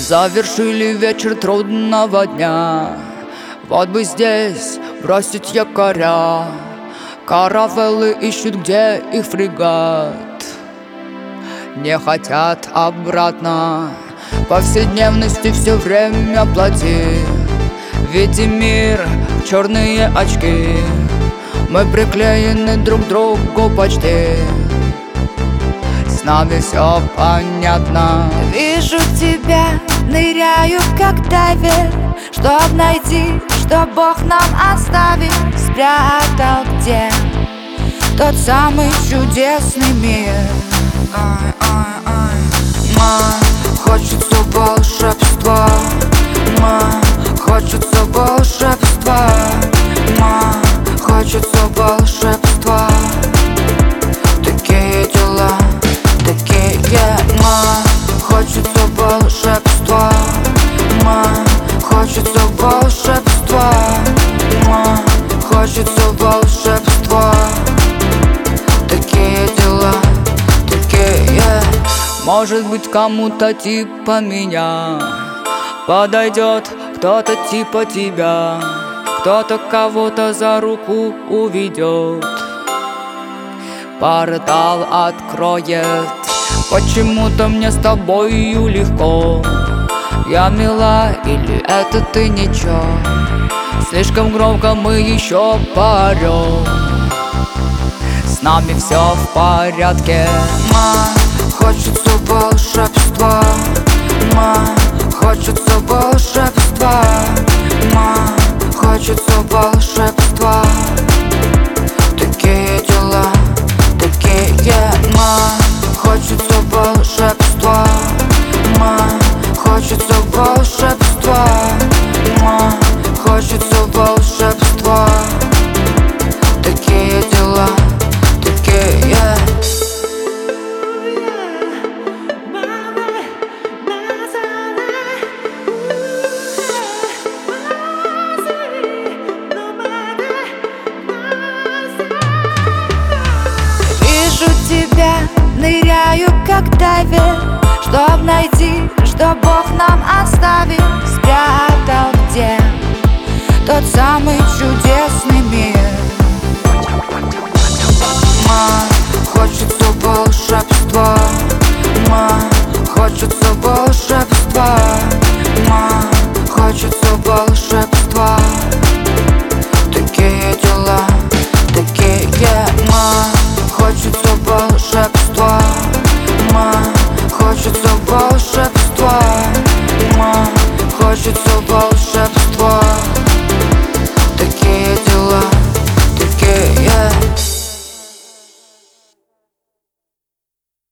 Завершили вечер трудного дня. Вот бы здесь бросить якоря. Каравеллы ищут, где их фрегат. Не хотят обратно. Повседневности все время плати. Видим мир в черные очки. Мы приклеены друг к другу почти. С нами все понятно. Вижу тебя, ныряю как дайвер, чтоб найти, что Бог нам оставил. Спрятал где тот самый чудесный мир. Хочется волшебства, хочется волшебства, хочется волшебства. Такие дела, такие, хочется волшебства, хочется волшебства, хочется волшебства. Такие дела, такие. Может быть, кому-то типа меня подойдет кто-то типа тебя. Кто-то кого-то за руку уведет, портал откроет. Почему-то мне с тобою легко. Я мила или это ты ничего? Слишком громко мы еще поорем. С нами все в порядке. Хочется волшебства, хочется волшебства, хочется волшебства. Такие дела, такие. Хочется волшебства, хочется волшебства, хочется волшебства. Такие дела, такие. Тебя ныряю как дайвер, чтоб найти, что Бог нам оставил. Спрятал где тот самый чудесный мир. Хочется волшебства, хочется волшебства, хочется волшебства. Такие дела, такие. Хочется волшебства, хочется волшебства, хочется волшебства.